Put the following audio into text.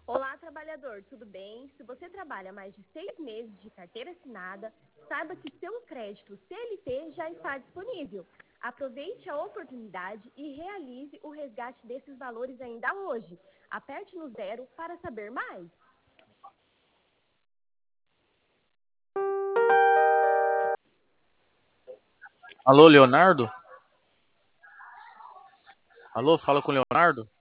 Olá, trabalhador, tudo bem? Se você trabalha mais de 6 meses de carteira assinada, saiba que seu crédito CLT já está disponível. Aproveite a oportunidade e realize o resgate desses valores ainda hoje. Aperte no zero para saber mais. Alô, Leonardo? Alô, fala com o Leonardo?